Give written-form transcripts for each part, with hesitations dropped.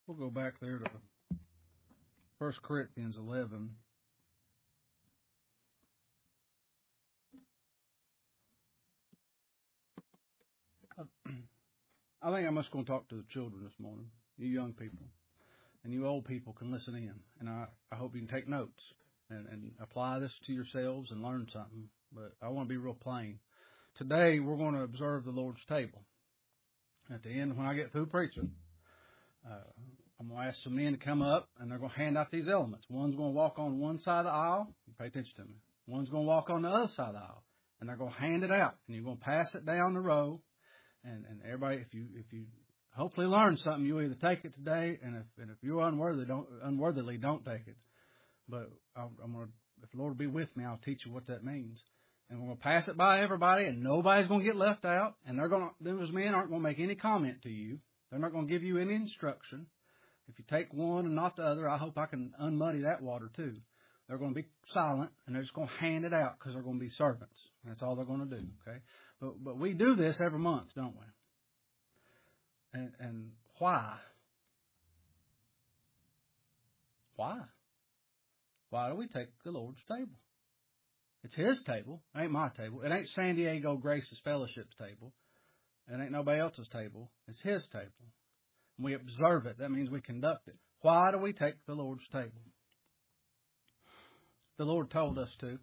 We'll go back there to 1 Corinthians 11. I think I'm just going to talk to the children this morning, you young people. And you old people can listen in. And I hope you can take notes and apply this to yourselves and learn something. But I want to be real plain. Today, we're going to observe the Lord's table. At the end, when I get through preaching, I'm going to ask some men to come up, and they're going to hand out these elements. One's going to walk on one side of the aisle. Pay attention to me. One's going to walk on the other side of the aisle, and they're going to hand it out. And you're going to pass it down the row. And everybody, if you hopefully learn something, you'll either take it today, and if you're unworthily, don't take it. But if the Lord will be with me, I'll teach you what that means. And we're going to pass it by everybody, and nobody's going to get left out. And those men aren't going to make any comment to you. They're not going to give you any instruction. If you take one and not the other, I hope I can unmuddy that water too. They're going to be silent, and they're just going to hand it out because they're going to be servants. That's all they're going to do. Okay, but we do this every month, don't we? And why? Why? Why do we take the Lord's table? It's His table. It ain't my table. It ain't San Diego Grace's Fellowship's table. It ain't nobody else's table. It's His table. And we observe it. That means we conduct it. Why do we take the Lord's table? The Lord told us to.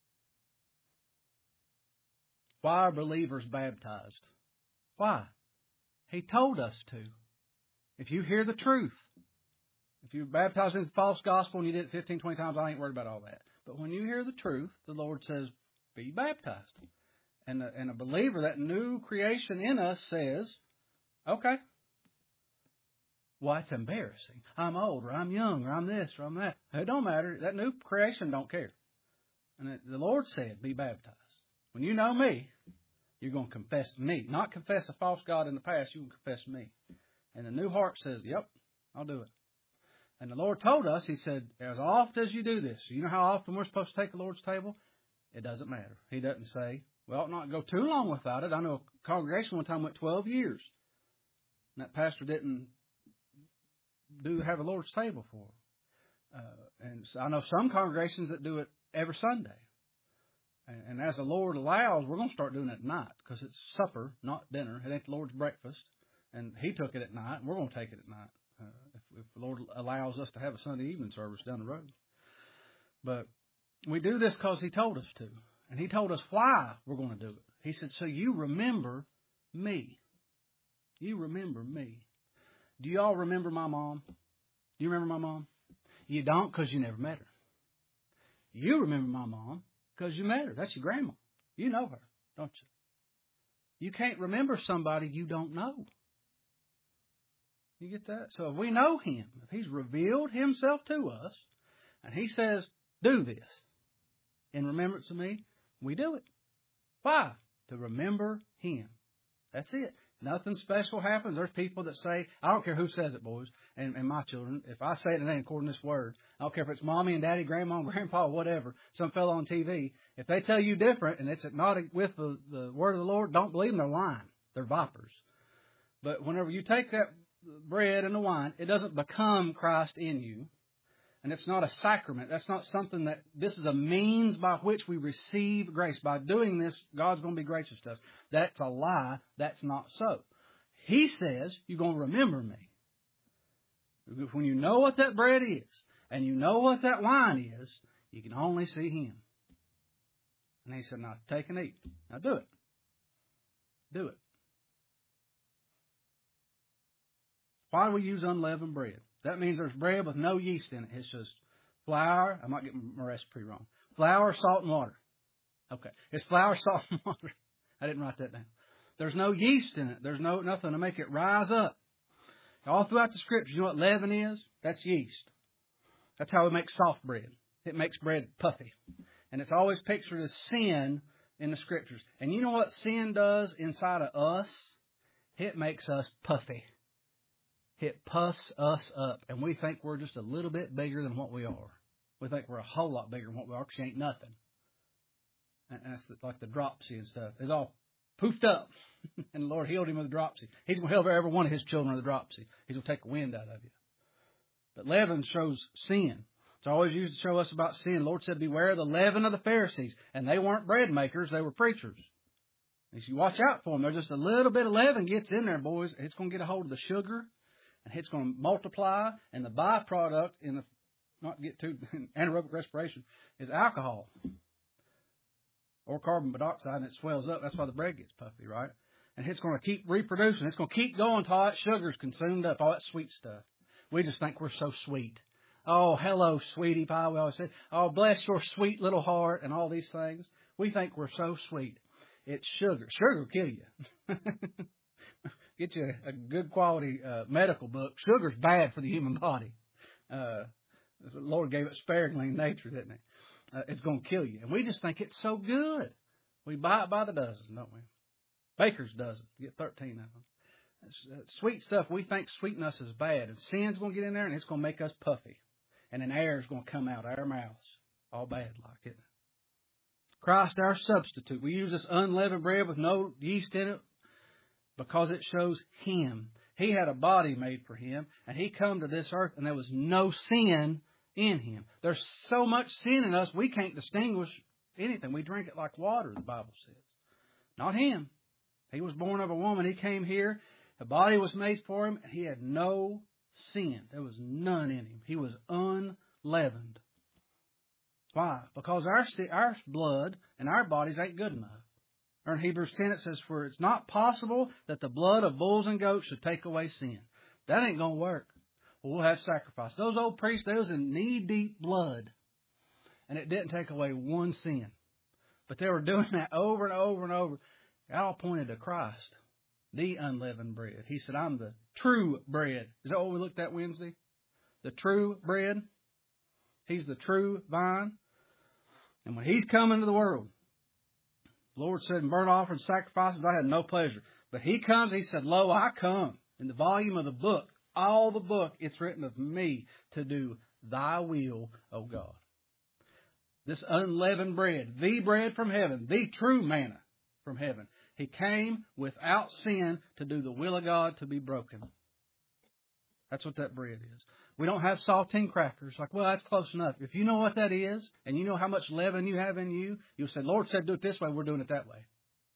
Why are believers baptized? Why? He told us to. If you hear the truth, if you're baptized in the false gospel and you did it 15, 20 times, I ain't worried about all that. But when you hear the truth, the Lord says, be baptized. And a believer, that new creation in us says, okay, well, it's embarrassing. I'm old, or I'm young, or I'm this, or I'm that. It don't matter. That new creation don't care. And the Lord said, be baptized. When you know me, you're going to confess me. Not confess a false god in the past, you can confess me. And the new heart says, yep, I'll do it. And the Lord told us, He said, as often as you do this, you know how often we're supposed to take the Lord's table? It doesn't matter. He doesn't say, well, not go too long without it. I know a congregation one time went 12 years. And that pastor didn't have a Lord's table for them. And so I know some congregations that do it every Sunday. And as the Lord allows, we're going to start doing it at night because it's supper, not dinner. It ain't the Lord's breakfast. And He took it at night, and we're going to take it at night if the Lord allows us to have a Sunday evening service down the road. But we do this because He told us to. And He told us why we're going to do it. He said, so you remember me. You remember me. Do you all remember my mom? Do you remember my mom? You don't because you never met her. You remember my mom because you met her. That's your grandma. You know her, don't you? You can't remember somebody you don't know. You get that? So if we know Him, if He's revealed Himself to us, and He says, do this in remembrance of me, we do it. Why? To remember Him. That's it. Nothing special happens. There's people that say, I don't care who says it, boys, and my children. If I say it, it ain't according to this word. I don't care if it's mommy and daddy, grandma and grandpa, whatever, some fellow on TV. If they tell you different and it's not with the word of the Lord, don't believe them. They're lying. They're vipers. But whenever you take that bread and the wine, it doesn't become Christ in you. And it's not a sacrament. That's not something this is a means by which we receive grace. By doing this, God's going to be gracious to us. That's a lie. That's not so. He says, you're going to remember me. When you know what that bread is, and you know what that wine is, you can only see Him. And He said, now take and eat. Now do it. Do it. Why do we use unleavened bread? That means there's bread with no yeast in it. It's just flour. I might get my recipe wrong. Flour, salt, and water. Okay. It's flour, salt, and water. I didn't write that down. There's no yeast in it. There's nothing to make it rise up. All throughout the Scriptures, you know what leaven is? That's yeast. That's how we make soft bread. It makes bread puffy. And it's always pictured as sin in the Scriptures. And you know what sin does inside of us? It makes us puffy. It puffs us up, and we think we're just a little bit bigger than what we are. We think we're a whole lot bigger than what we are because you ain't nothing. And that's like the dropsy and stuff. It's all poofed up, and the Lord healed him of the dropsy. He's going to heal every one of His children of the dropsy. He's going to take the wind out of you. But leaven shows sin. It's always used to show us about sin. The Lord said, beware of the leaven of the Pharisees. And they weren't bread makers, they were preachers. He said, watch out for them. There's just a little bit of leaven gets in there, boys. It's going to get a hold of the sugar, and it's going to multiply, and the byproduct, not to get too anaerobic respiration, is alcohol or carbon monoxide, and it swells up. That's why the bread gets puffy, right? And it's going to keep reproducing. It's going to keep going until all that sugar's consumed up, all that sweet stuff. We just think we're so sweet. Oh, hello, sweetie pie. We always say, oh, bless your sweet little heart, and all these things. We think we're so sweet. It's sugar. Sugar will kill you. Get you a good quality medical book. Sugar's bad for the human body. The Lord gave it sparingly in nature, didn't He? It's going to kill you. And we just think it's so good. We buy it by the dozen, don't we? Baker's dozen. You get 13 of them. Sweet stuff, we think sweetness is bad. And sin's going to get in there, and it's going to make us puffy. And then air is going to come out of our mouths. All bad like it. Christ, our substitute. We use this unleavened bread with no yeast in it because it shows Him. He had a body made for Him, and He come to this earth, and there was no sin in Him. There's so much sin in us, we can't distinguish anything. We drink it like water, the Bible says. Not Him. He was born of a woman. He came here. A body was made for Him, and He had no sin. There was none in Him. He was unleavened. Why? Because our blood and our bodies ain't good enough. Or in Hebrews 10 it says, for it's not possible that the blood of bulls and goats should take away sin. That ain't going to work. Well, we'll have sacrifice. Those old priests, they was in knee-deep blood. And it didn't take away one sin. But they were doing that over and over and over. It all pointed to Christ, the unleavened bread. He said, I'm the true bread. Is that what we looked at Wednesday? The true bread. He's the true vine. And when He's come into the world, the Lord said, in burnt offerings, sacrifices, I had no pleasure. But He comes, He said, lo, I come. In the volume of the book, all the book, it's written of me to do Thy will, O God. This unleavened bread, the bread from heaven, the true manna from heaven. He came without sin to do the will of God to be broken. That's what that bread is. We don't have saltine crackers. Like, well, that's close enough. If you know what that is, and you know how much leaven you have in you, you'll say, Lord said do it this way, we're doing it that way.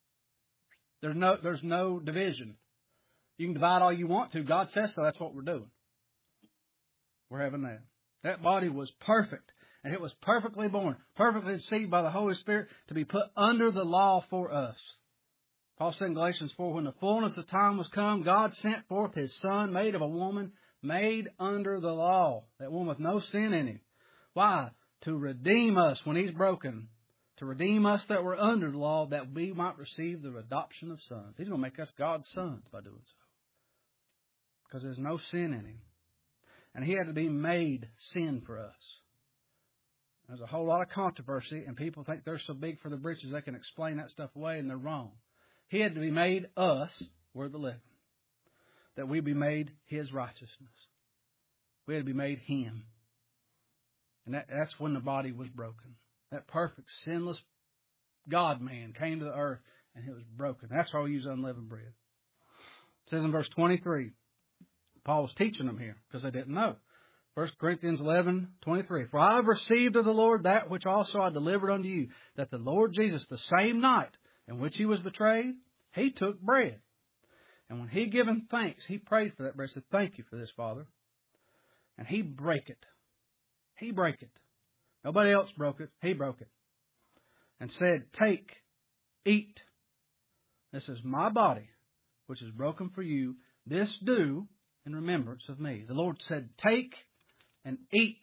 There's no division. You can divide all you want to. God says so. That's what we're doing. We're having that. That body was perfect, and it was perfectly born, perfectly conceived by the Holy Spirit to be put under the law for us. Paul said in Galatians 4, when the fullness of time was come, God sent forth His Son, made of a woman, made under the law. That one with no sin in Him. Why? To redeem us when He's broken. To redeem us that were under the law, that we might receive the adoption of sons. He's going to make us God's sons by doing so. Because there's no sin in Him. And He had to be made sin for us. There's a whole lot of controversy, and people think they're so big for the britches they can explain that stuff away, and they're wrong. He had to be made us, we're the leaven, that we be made His righteousness. We had to be made Him. And that's when the body was broken. That perfect, sinless God-man came to the earth, and it was broken. That's why we use unleavened bread. It says in verse 23, Paul was teaching them here, because they didn't know. 1 Corinthians 11:23. For I have received of the Lord that which also I delivered unto you, that the Lord Jesus, the same night in which He was betrayed, He took bread. And when He given thanks, He prayed for that bread. He said, thank you for this, Father. And He brake it. He brake it. Nobody else broke it. He broke it. And said, take, eat. This is my body, which is broken for you. This do in remembrance of me. The Lord said, take and eat.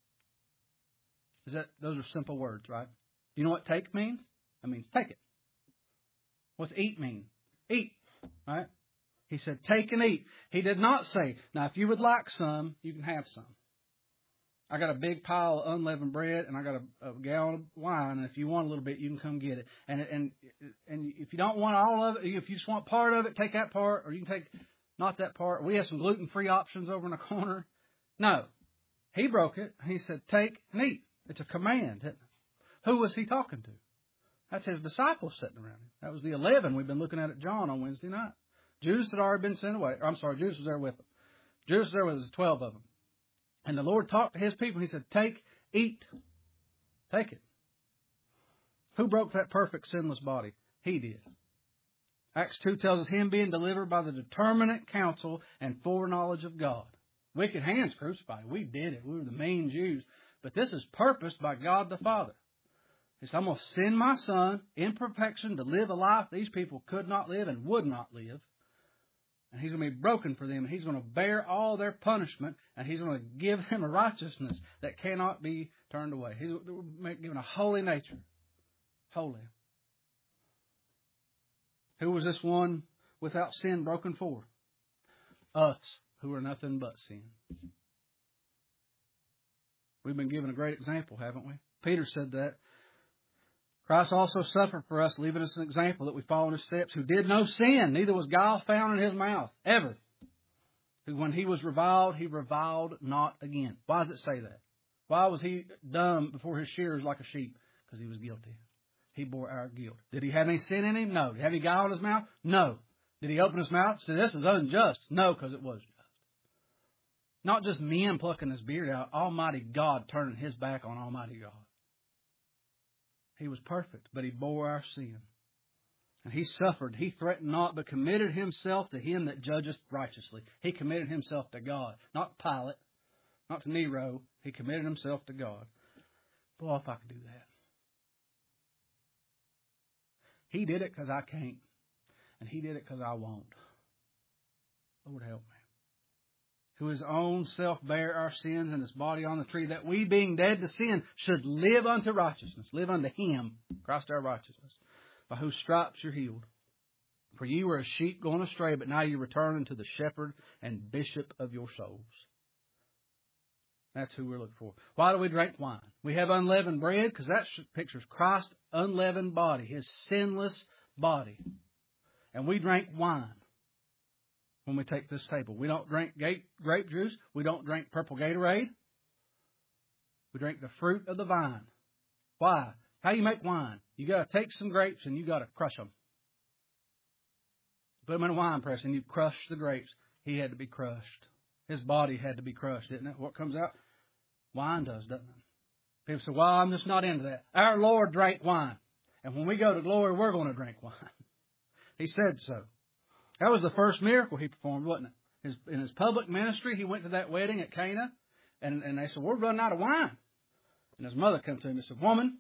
Those are simple words, right? Do you know what take means? That means take it. What's eat mean? Eat, right? He said, take and eat. He did not say, now if you would like some, you can have some. I got a big pile of unleavened bread, and I got a gallon of wine, and if you want a little bit, you can come get it. And if you don't want all of it, if you just want part of it, take that part, or you can take not that part. We have some gluten-free options over in the corner. No. He broke it. He said, take and eat. It's a command, isn't it? Who was He talking to? That's His disciples sitting around Him. That was the 11 we've been looking at John on Wednesday night. Judas had already been sent away. Judas was there with them. Judas was there with the 12 of them. And the Lord talked to His people. He said, eat. Take it. Who broke that perfect, sinless body? He did. Acts 2 tells us Him being delivered by the determinate counsel and foreknowledge of God. Wicked hands crucified. We did it. We were the mean Jews. But this is purposed by God the Father. He said, I'm going to send my Son in perfection to live a life these people could not live and would not live. And He's going to be broken for them. And He's going to bear all their punishment. And He's going to give them a righteousness that cannot be turned away. He's given a holy nature. Holy. Who was this one without sin broken for? Us, who are nothing but sin. We've been given a great example, haven't we? Peter said that. Christ also suffered for us, leaving us an example that we follow in His steps, who did no sin, neither was guile found in His mouth, ever. Who, when He was reviled, He reviled not again. Why does it say that? Why was He dumb before His shearers like a sheep? Because He was guilty. He bore our guilt. Did He have any sin in Him? No. Did He have any guile in His mouth? No. Did He open His mouth and say, this is unjust? No, because it was just. Not just men plucking His beard out, Almighty God turning His back on Almighty God. He was perfect, but He bore our sin. And He suffered. He threatened not, but committed Himself to Him that judgeth righteously. He committed Himself to God, not Pilate, not to Nero. He committed Himself to God. Boy, if I could do that. He did it because I can't. And He did it because I won't. Lord help me. Who His own self bare our sins in His body on the tree, that we, being dead to sin, should live unto righteousness. Live unto Him, Christ our righteousness, by whose stripes you're healed. For you were a sheep going astray, but now you return unto the shepherd and bishop of your souls. That's who we're looking for. Why do we drink wine? We have unleavened bread because that pictures Christ's unleavened body, His sinless body. And we drink wine when we take this table. We don't drink grape juice. We don't drink purple Gatorade. We drink the fruit of the vine. Why? How you make wine? You got to take some grapes and you got to crush them. Put them in a wine press and you crush the grapes. He had to be crushed. His body had to be crushed, didn't it? What comes out? Wine does, doesn't it? People say, well, I'm just not into that. Our Lord drank wine. And when we go to glory, we're going to drink wine. He said so. That was the first miracle He performed, wasn't it? In His public ministry, He went to that wedding at Cana, and they said, we're running out of wine. And His mother came to him and said, woman,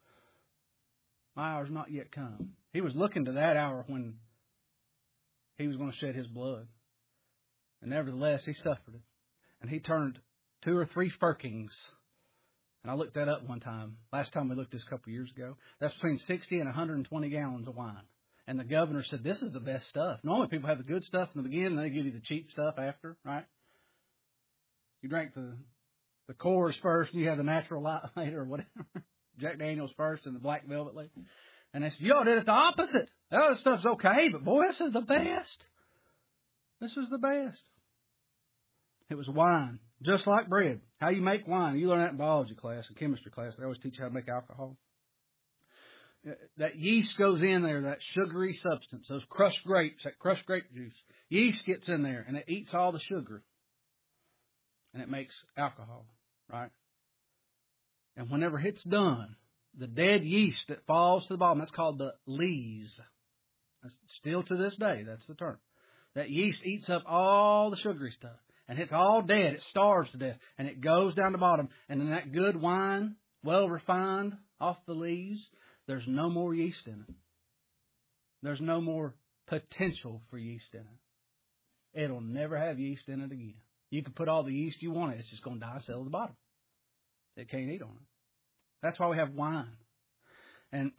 my hour's not yet come. He was looking to that hour when He was going to shed His blood. And nevertheless, He suffered it. And He turned 2 or 3 firkins. And I looked that up one time. Last time we looked this a couple of years ago. That's between 60 and 120 gallons of wine. And the governor said, this is the best stuff. Normally people have the good stuff in the beginning, and they give you the cheap stuff after, right? You drink the Coors first, and you have the Natural Light later, or whatever. Jack Daniels first, and the Black Velvet later. And they said, y'all did it the opposite. The other stuff's okay, but boy, this is the best. This is the best. It was wine, just like bread. How you make wine. You learn that in biology class, in chemistry class. They always teach you how to make alcohol. That yeast goes in there, that sugary substance, those crushed grapes, that crushed grape juice. Yeast gets in there, and it eats all the sugar. And it makes alcohol, right? And whenever it's done, the dead yeast that falls to the bottom, that's called the lees. That's still to this day, that's the term. That yeast eats up all the sugary stuff. And it's all dead. It starves to death. And it goes down the bottom. And in that good wine, well refined, off the lees, there's no more yeast in it. There's no more potential for yeast in it. It'll never have yeast in it again. You can put all the yeast you want in it. It's just going to die and settle at the bottom. It can't eat on it. That's why we have wine. And,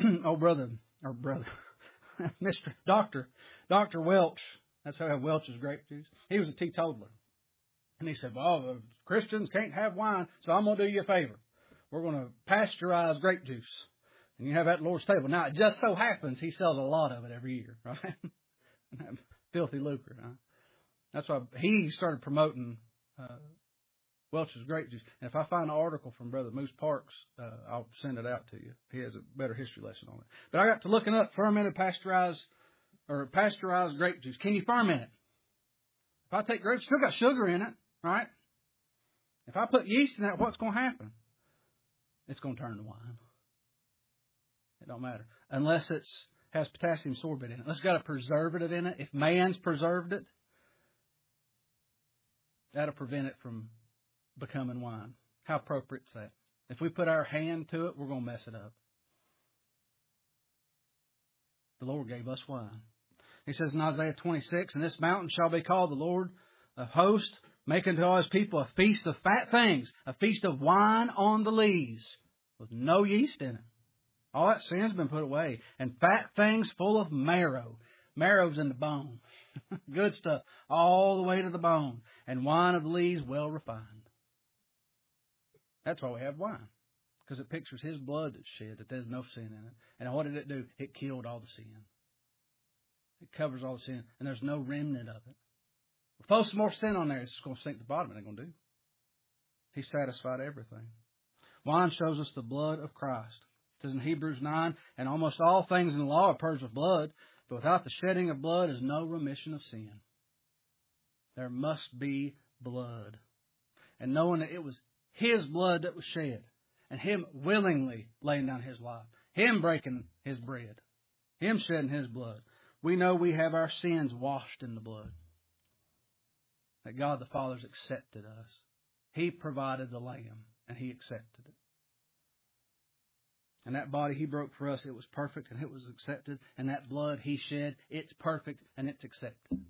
Dr. Welch, that's how we have Welch's grape juice. He was a teetotaler. And he said, well, Christians can't have wine, so I'm going to do you a favor. We're going to pasteurize grape juice. And you have that at the Lord's table. Now, it just so happens He sells a lot of it every year, right? Filthy lucre, huh? That's why he started promoting Welch's grape juice. And if I find an article from Brother Moose Parks, I'll send it out to you. He has a better history lesson on it. But I got to looking up fermented pasteurized grape juice. Can you ferment it? If I take grapes, still got sugar in it, right? If I put yeast in that, what's going to happen? It's going to turn to wine. It don't matter. Unless it has potassium sorbate in it. Unless it's got a preservative in it. If man's preserved it, that'll prevent it from becoming wine. How appropriate is that? If we put our hand to it, we're going to mess it up. The Lord gave us wine. He says in Isaiah 26, "And this mountain shall be called the Lord of hosts, making to all his people a feast of fat things, a feast of wine on the lees, with no yeast in it." All that sin's been put away. "And fat things full of marrow." Marrow's in the bone. Good stuff. All the way to the bone. "And wine of the lees well refined." That's why we have wine. Because it pictures His blood that's shed, that there's no sin in it. And what did it do? It killed all the sin. It covers all the sin. And there's no remnant of it. If we throw some more sin on there, it's going to sink to the bottom. It ain't going to do. He satisfied everything. Wine shows us the blood of Christ. It says in Hebrews 9, "And almost all things in the law are purged with blood, but without the shedding of blood is no remission of sin." There must be blood. And knowing that it was His blood that was shed, and Him willingly laying down His life, Him breaking His bread, Him shedding His blood, we know we have our sins washed in the blood. That God the Father's accepted us. He provided the lamb, and He accepted it. And that body He broke for us, it was perfect, and it was accepted. And that blood He shed, it's perfect, and it's accepted.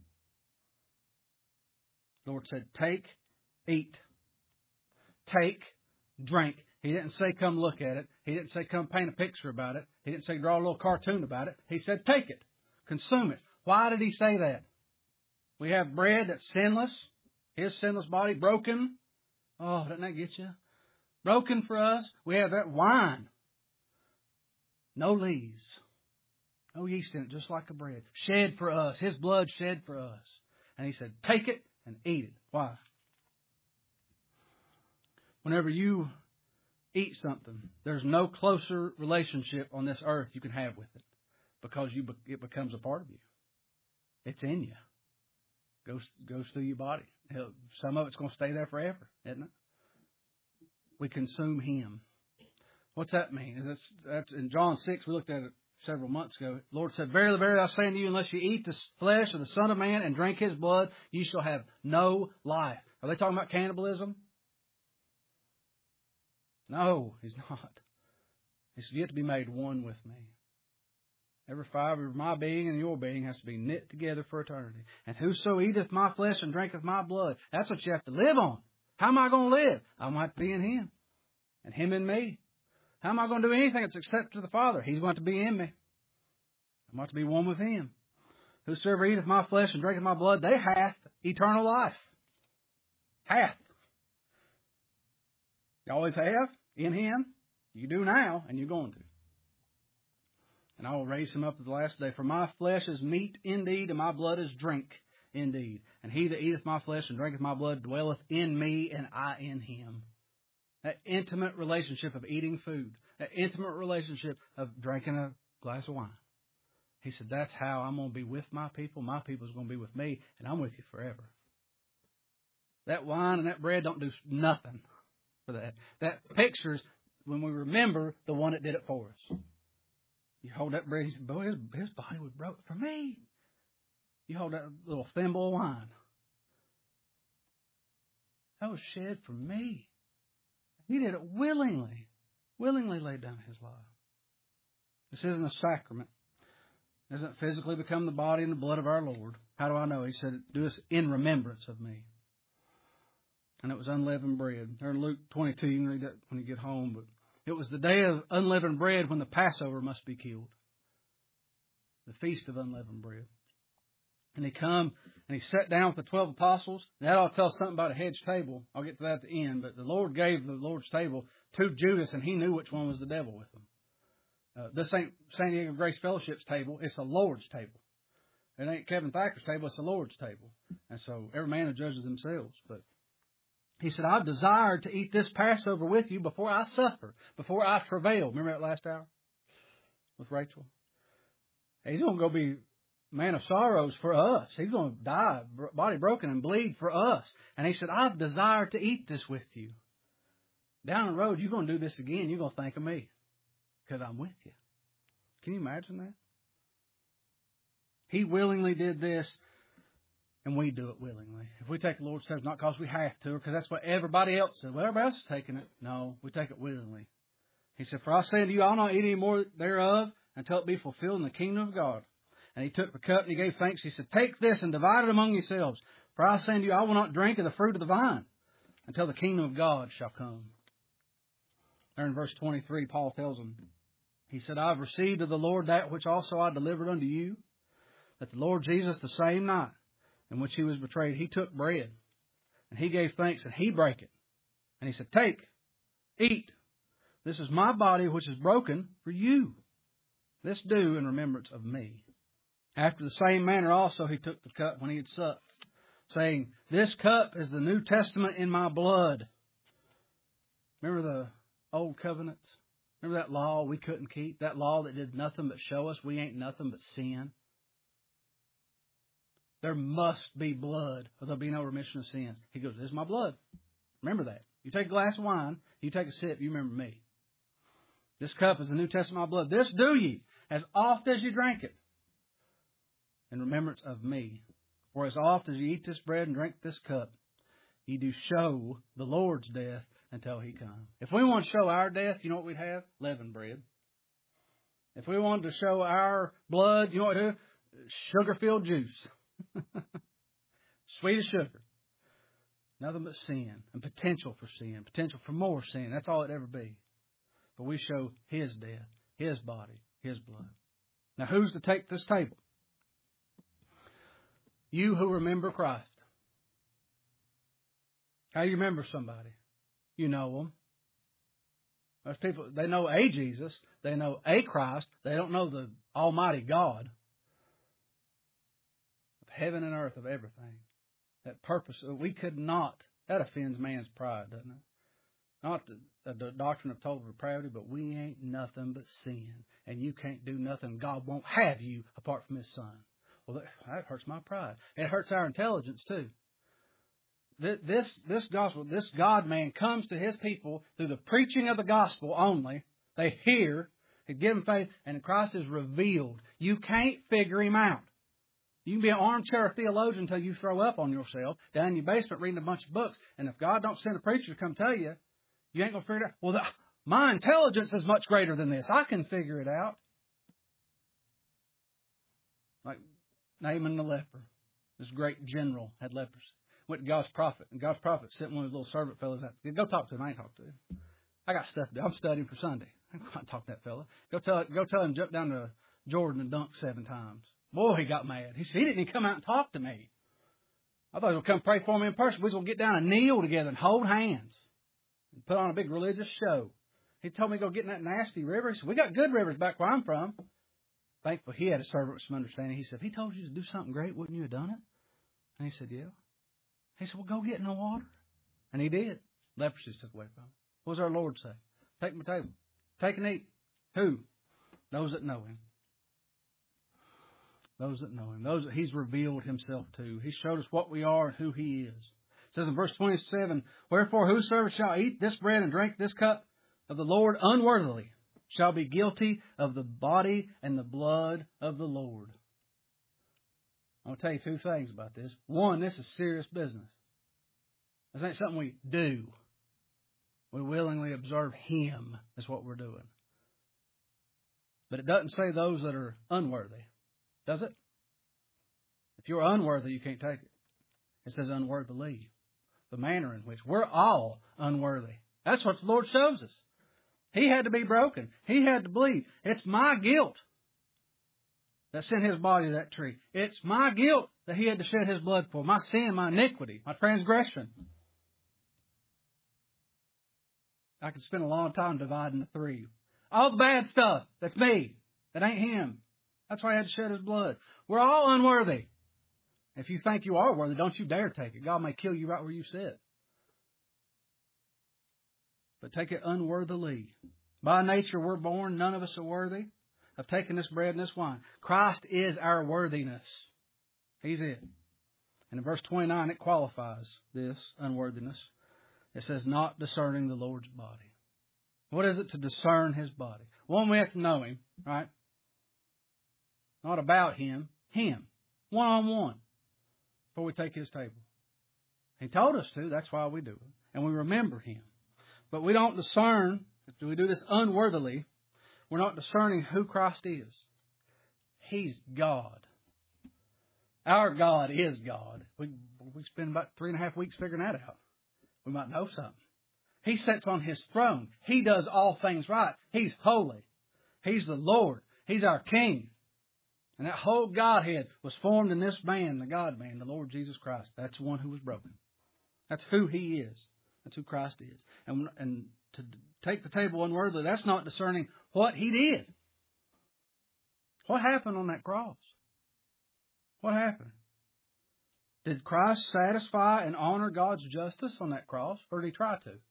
The Lord said, "Take, eat. Take, drink." He didn't say come look at it. He didn't say come paint a picture about it. He didn't say draw a little cartoon about it. He said take it. Consume it. Why did He say that? We have bread that's sinless. His sinless body broken. Oh, doesn't that get you? Broken for us. We have that wine. No lees. No yeast in it, just like a bread. Shed for us. His blood shed for us. And He said, take it and eat it. Why? Whenever you eat something, there's no closer relationship on this earth you can have with it. Because it becomes a part of you. It's in you. Goes through your body. Some of it's going to stay there forever, isn't it? We consume Him. What's that mean? That's in John 6, we looked at it several months ago. The Lord said, "Verily, verily, I say unto you, unless you eat the flesh of the Son of Man and drink His blood, you shall have no life." Are they talking about cannibalism? No, He's not. He said, "You have to be made one with Me." Every fiber of my being and your being has to be knit together for eternity. "And whoso eateth my flesh and drinketh my blood," that's what you have to live on. How am I going to live? I'm going to have to be in Him. And Him in me. How am I going to do anything that's acceptable to the Father? He's going to be in me. I'm going to be one with Him. "Whosoever eateth my flesh and drinketh my blood, they hath eternal life." Hath. You always have in Him. You do now, and you're going to. "And I will raise him up at the last day. For my flesh is meat indeed, and my blood is drink indeed. And he that eateth my flesh and drinketh my blood dwelleth in me, and I in him." That intimate relationship of eating food. That intimate relationship of drinking a glass of wine. He said, that's how I'm going to be with my people. My people's going to be with me, and I'm with you forever. That wine and that bread don't do nothing for that. That pictures when we remember the one that did it for us. You hold that bread, you say, boy, his body was broken for me. You hold that little thimble of wine. That was shed for me. He did it willingly. Willingly laid down His life. This isn't a sacrament. It doesn't physically become the body and the blood of our Lord. How do I know? He said, "Do this in remembrance of me." And it was unleavened bread. There in Luke 22, you can read that when you get home. But it was the day of unleavened bread when the Passover must be killed. The feast of unleavened bread. And He come and He sat down with the 12 apostles. That ought to tell us something about a hedge table. I'll get to that at the end. But the Lord gave the Lord's table to Judas, and he knew which one was the devil with him. This ain't San Diego Grace Fellowship's table. It's the Lord's table. It ain't Kevin Thacker's table. It's the Lord's table. And so every man will judge themselves. But He said, "I've desired to eat this Passover with you before I suffer, before I travail." Remember that last hour with Rachel? He's going to go be man of sorrows for us. He's going to die, body broken and bleed for us. And He said, I've desired to eat this with you. Down the road, you're going to do this again. You're going to think of me because I'm with you. Can you imagine that? He willingly did this, and we do it willingly. If we take the Lord's Supper, not because we have to, or because that's what everybody else said. Well, everybody else is taking it. No, we take it willingly. He said, for I say unto you, I'll not eat any more thereof until it be fulfilled in the kingdom of God. And He took the cup and He gave thanks. He said, take this and divide it among yourselves. For I say unto you, I will not drink of the fruit of the vine until the kingdom of God shall come. There in verse 23, Paul tells them, he said, I have received of the Lord that which also I delivered unto you, that the Lord Jesus, the same night in which He was betrayed, He took bread, and He gave thanks, and He brake it. And He said, take, eat. This is my body which is broken for you. This do in remembrance of me. After the same manner also He took the cup when He had supped, saying, this cup is the New Testament in my blood. Remember the old covenants? Remember that law we couldn't keep? That law that did nothing but show us we ain't nothing but sin? There must be blood, or there'll be no remission of sins. He goes, this is my blood. Remember that. You take a glass of wine, you take a sip, you remember me. This cup is the New Testament of my blood. This do ye, as oft as you drink it, in remembrance of me. For as oft as you eat this bread and drink this cup, ye do show the Lord's death until He come. If we want to show our death, you know what we'd have? Leavened bread. If we wanted to show our blood, you know what we'd do? Sugar-filled juice. Sweet as sugar. Nothing but sin and potential for sin, potential for more sin. That's all it'd ever be. But we show His death, His body, His blood. Now, who's to take this table? You who remember Christ. How do you remember somebody? You know them. There's people, they know a Jesus, they know a Christ, they don't know the Almighty God of heaven and earth, of everything. That purpose, we could not, that offends man's pride, doesn't it? Not the doctrine of total depravity, but we ain't nothing but sin. And you can't do nothing. God won't have you apart from His Son. Well, that hurts my pride. It hurts our intelligence too. This gospel, this God-man comes to His people through the preaching of the gospel only. They hear, they give them faith, and Christ is revealed. You can't figure Him out. You can be an armchair theologian until you throw up on yourself down in your basement reading a bunch of books. And if God don't send a preacher to come tell you, you ain't going to figure it out. Well, my intelligence is much greater than this. I can figure it out. Like Naaman the leper. This great general had leprosy. Went to God's prophet. And God's prophet sent one of his little servant fellows out. Go talk to him. I ain't talk to him. I got stuff to do. I'm studying for Sunday. I can't talk to that fella. Go tell him jump down to Jordan and dunk 7 times. Boy, he got mad. He said, he didn't even come out and talk to me. I thought he was going to come pray for me in person. We was going to get down and kneel together and hold hands. And put on a big religious show. He told me to go get in that nasty river. He said, we got good rivers back where I'm from. Thankful he had a servant with some understanding. He said, if He told you to do something great, wouldn't you have done it? And he said, yeah. He said, well, go get in the water. And he did. Leprosy took away from him. What does our Lord say? Take my table. Take and eat. Who? Those that know Him. Those that know Him. Those that He's revealed Himself to. He showed us what we are and who He is. It says in verse 27, wherefore whosoever shall eat this bread and drink this cup of the Lord unworthily shall be guilty of the body and the blood of the Lord. I'm going to tell you 2 things about this. One, this is serious business. This ain't something we do. We willingly observe Him. That's what we're doing. But it doesn't say those that are unworthy. Does it? If you're unworthy, you can't take it. It says unworthily. The manner in which we're all unworthy. That's what the Lord shows us. He had to be broken. He had to bleed. It's my guilt that sent His body to that tree. It's my guilt that He had to shed His blood for. My sin, my iniquity, my transgression. I could spend a long time dividing the 3. All the bad stuff, that's me. That ain't Him. That's why He had to shed His blood. We're all unworthy. If you think you are worthy, don't you dare take it. God may kill you right where you sit. But take it unworthily. By nature, we're born. None of us are worthy. of taking this bread and this wine. Christ is our worthiness. He's it. And in verse 29, it qualifies this unworthiness. It says, not discerning the Lord's body. What is it to discern His body? One, we have to know Him, right? Not about Him. Him. One-on-one. Before we take His table. He told us to. That's why we do it. And we remember Him. But we don't discern. We do this unworthily. We're not discerning who Christ is. He's God. Our God is God. We spend about 3.5 weeks figuring that out. We might know something. He sits on His throne. He does all things right. He's holy. He's the Lord. He's our King. And that whole Godhead was formed in this man, the God-man, the Lord Jesus Christ. That's the one who was broken. That's who He is. That's who Christ is. And to take the table unworthily, that's not discerning what He did. What happened on that cross? What happened? Did Christ satisfy and honor God's justice on that cross, or did He try to?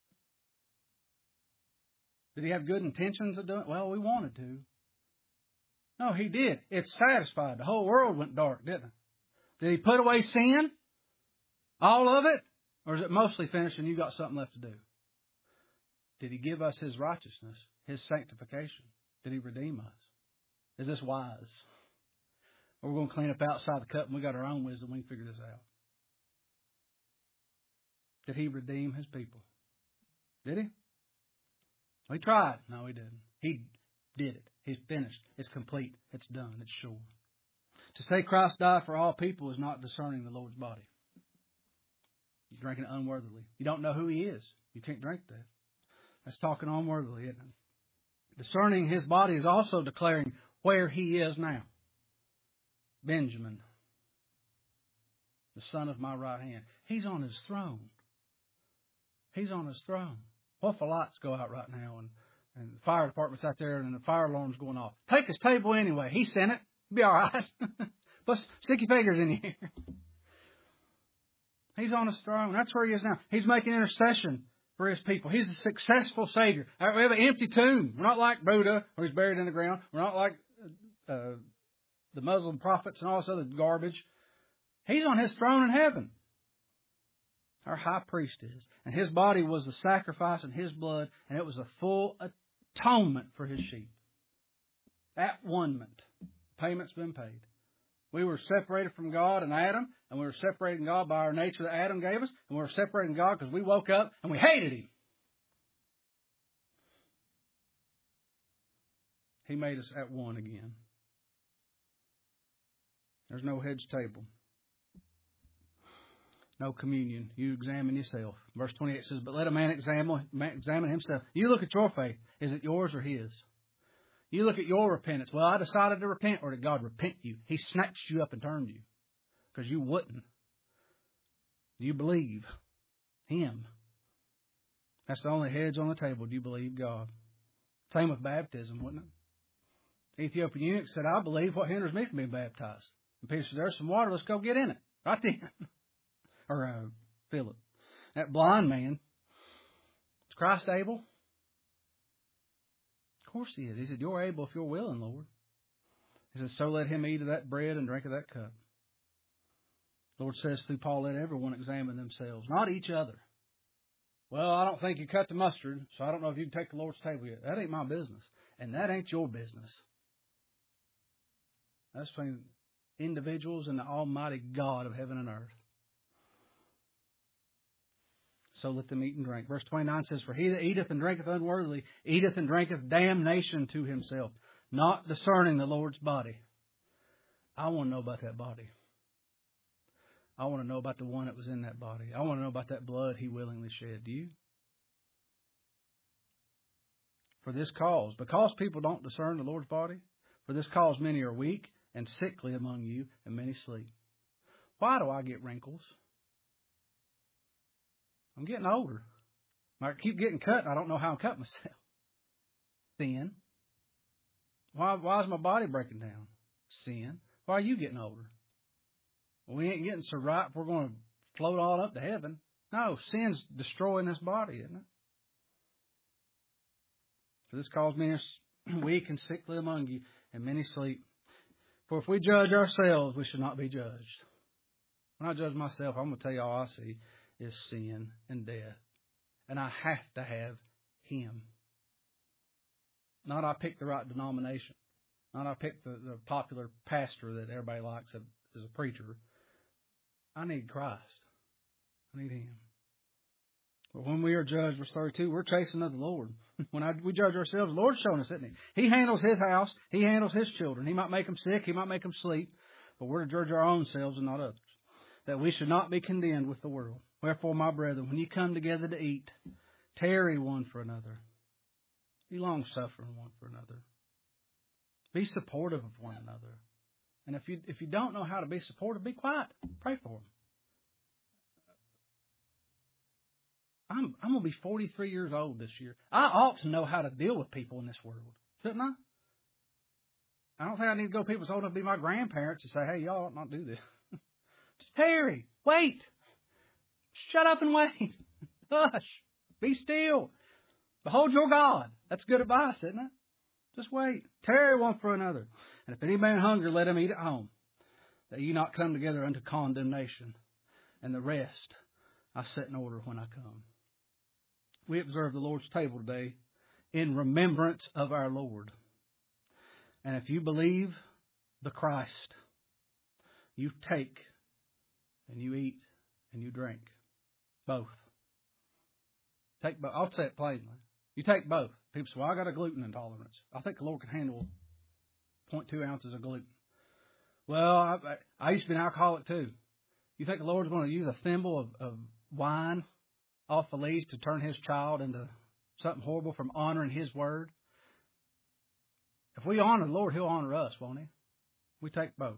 Did He have good intentions of doing it? Well, we wanted to. No, He did. It satisfied. The whole world went dark, didn't it? Did He put away sin? All of it? Or is it mostly finished and you got something left to do? Did He give us His righteousness, His sanctification? Did He redeem us? Is this wise? Or we're going to clean up outside the cup and we got our own wisdom, we can figure this out. Did He redeem His people? Did He? He tried. No, He didn't. He did it. He's finished. It's complete. It's done. It's sure. To say Christ died for all people is not discerning the Lord's body. You're drinking it unworthily. You don't know who He is. You can't drink that. That's talking unworthily, isn't it? Discerning His body is also declaring where He is now. Benjamin, the son of my right hand. He's on His throne. He's on His throne. What if the lights go out right now and the fire department's out there and the fire alarm's going off? Take His table anyway. He sent it. It'll be all right. But stick your fingers in here. He's on His throne. That's where He is now. He's making intercession for His people. He's a successful Savior. We have an empty tomb. We're not like Buddha, where He's buried in the ground. We're not like the Muslim prophets and all this other garbage. He's on His throne in heaven. Our high priest is. And His body was the sacrifice and His blood, and it was a full atonement for His sheep. At one-ment. Payment's been paid. We were separated from God in Adam, and we were separated from God by our nature that Adam gave us, and we were separated from God because we woke up and we hated Him. He made us at one again. There's no hedge table. No communion. You examine yourself. Verse 28 says, but let a man examine himself. You look at your faith. Is it yours or his? You look at your repentance. Well, I decided to repent, or did God repent you? He snatched you up and turned you because you wouldn't. You believe Him. That's the only hedge on the table. Do you believe God? Same with baptism, wouldn't it? The Ethiopian eunuch said, I believe. What hinders me from being baptized? And Peter said, there's some water. Let's go get in it. Right then. Or Philip. That blind man. Is Christ able? Of course He is. He said, you're able if you're willing, Lord. He said, so let him eat of that bread and drink of that cup. The Lord says through Paul, let everyone examine themselves, not each other. Well, I don't think you cut the mustard, so I don't know if you can take the Lord's table yet. That ain't my business. And that ain't your business. That's between individuals and the Almighty God of heaven and earth. So let them eat and drink. Verse 29 says, for he that eateth and drinketh unworthily, eateth and drinketh damnation to himself, not discerning the Lord's body. I want to know about that body. I want to know about the one that was in that body. I want to know about that blood He willingly shed. Do you? For this cause, because people don't discern the Lord's body, for this cause many are weak and sickly among you, and many sleep. Why do I get wrinkles? I'm getting older. I keep getting cut, and I don't know how I'm cutting myself. Sin. Why is my body breaking down? Sin. Why are you getting older? Well, we ain't getting so ripe we're going to float all up to heaven. No, sin's destroying this body, isn't it? For this cause many weak and sickly among you, and many sleep. For if we judge ourselves, we should not be judged. When I judge myself, I'm going to tell you all I see is sin and death. And I have to have Him. Not I pick the right denomination. Not I pick the popular pastor that everybody likes as a preacher. I need Christ. I need Him. But when we are judged, verse 32, we're chasing of the Lord. When we judge ourselves, the Lord's showing us, isn't He? He handles His house. He handles His children. He might make them sick. He might make them sleep. But we're to judge our own selves and not others. That we should not be condemned with the world. Wherefore, my brethren, when you come together to eat, tarry one for another. Be long-suffering one for another. Be supportive of one another. And if you don't know how to be supportive, be quiet. Pray for them. I'm going to be 43 years old this year. I ought to know how to deal with people in this world, shouldn't I? I don't think I need to go to people old enough to be my grandparents and say, hey, y'all ought not do this. Just tarry. Wait. Shut up and wait. Hush. Be still. Behold your God. That's good advice, isn't it? Just wait. Tarry one for another. And if any man hunger, let him eat at home, that ye not come together unto condemnation. And the rest I set in order when I come. We observe the Lord's table today in remembrance of our Lord. And if you believe the Christ, you take and you eat and you drink. Both. Take both. I'll say it plainly. You take both. People say, well, I got a gluten intolerance. I think the Lord can handle 0.2 ounces of gluten. Well, I used to be an alcoholic too. You think the Lord's going to use a thimble of wine off the lees to turn His child into something horrible from honoring His word? If we honor the Lord, He'll honor us, won't He? We take both.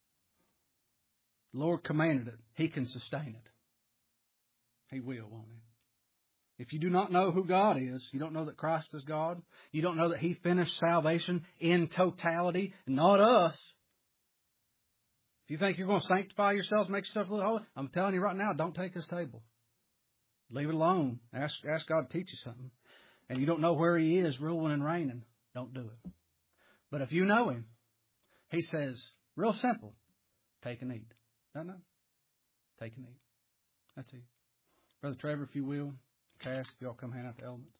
The Lord commanded it. He can sustain it. He will, won't He? If you do not know who God is, you don't know that Christ is God, you don't know that He finished salvation in totality, not us. If you think you're going to sanctify yourselves, make yourself a little holy, I'm telling you right now, don't take His table. Leave it alone. Ask God to teach you something. And you don't know where He is ruling and reigning, don't do it. But if you know Him, He says, real simple, take and eat. Doesn't it? Take and eat. That's it. Brother Trevor, if you will, Cass, if y'all come hand out the elements.